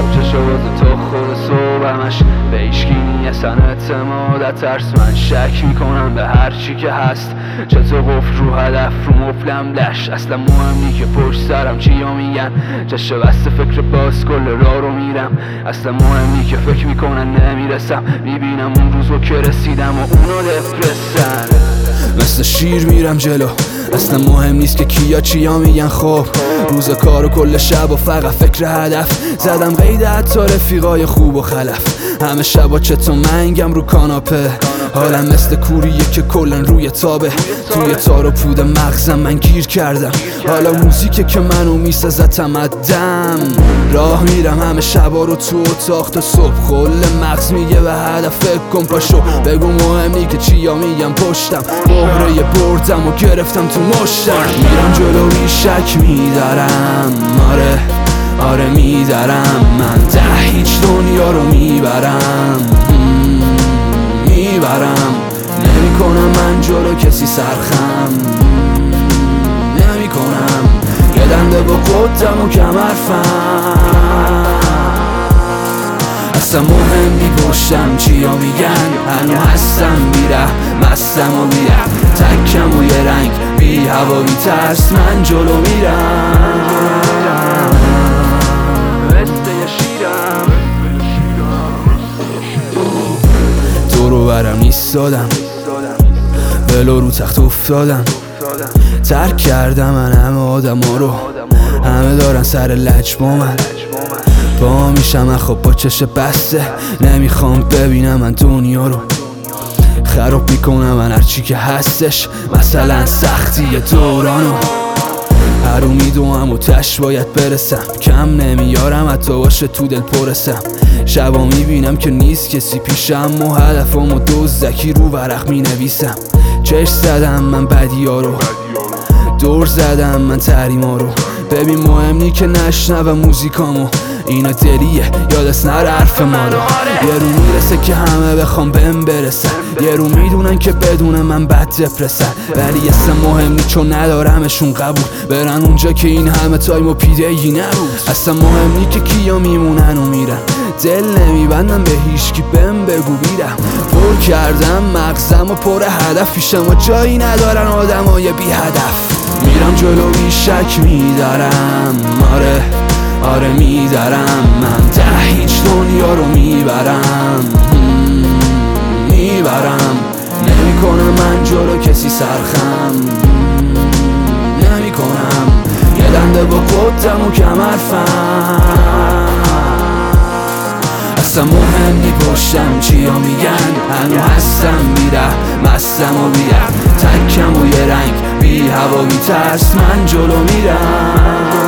چشو باز تا خود صبح همش به هیچکی نیستن اعتماد ترس من شک میکنم به هر چی که هست چطور قفل رو هدف رو مفلم لش اصلا مهم نی که پشت سرم چیا میگن چشم بسته فکر باز کل راه رو میرم اصلا مهم نی که فکر میکنن نمیرسم میبینم اون روزو که رسیدم و اونو دپرسن مثل شیر میرم جلو اصلا مهم نیست که کیا چیا میگن خب روز کار و کل شب و فقط فکر هدف زدم قید حتی رفیقای خوب و خلف همه شبا چطور منگم رو کاناپه حالم مثل کوریه که کلن روی تابه توی تار و پود مغزم من گیر کردم حالا موزیکه که منو میسازه تمدم راه میرم همه شبا رو تو اتاق تا صبح کل مغز میگه به هدف فکر کن پاشو بگو مهم نی که چیا میگم پشتم مهره بردم و گرفتم تو مشتم میرم جلو شک میدارم آره میدارم من هیچ دنیا رو میبرم نمیکنم من جلو کسی سرخم نمیکنم یه دنده با قدم و کمرفم اصلا مهم نی پشتم چیا میگن هنو هستم میره مستم و میره تکم و یه رنگ بی هوا بی ترس من جلو میرم دورو برم نیستادم ولو رو تخت افتادم ترک کردم من همه آدم ها رو همه دارن سر لج با من با میشم من خب با چش بسته نمیخوام ببینم من دنیا رو خراب میکنم من هرچی که هستش مثلا سختی دورانو هر امیدوام و تش باید برسم کم نمیارم حتی باشه تو دل پرسم شبا میبینم که نیست کسی پیشم و هدفم و دزدکی رو ورق مینویسم چشم زدم من بدیا رو دور زدم من تحریما رو ببین مهم نی که نشنوم موزیکامو اینا دلیه یادت نره حرف ما رو یه رو میرسه که همه بخوام بهم برسن یه رو میدونن که بدون من بد دپرسن ولی اصلا مهم نی چون ندارمشون قبول برن اونجا که این همه تایم و پیده‌ای نبود اصلا مهم نی که کیا میمونن و میرن دل نمیبندم به هیچکی بهم بگو بیرم پر کردم مغزم و پر هدف پیشم و جایی ندارن آدمای بی هدف میرم جلو شک میدارم آره میدارم من هیچ دنیا رو میبرم نمیکنم من جلو کسی سرخم نمیکنم یه دنده با قدم و کمرفم اصلا مهم نی پشتم چیا میگن هنو هستم میره مستم و بیرم تکم و یه رنگ بی هوا بی ترس من جلو میرم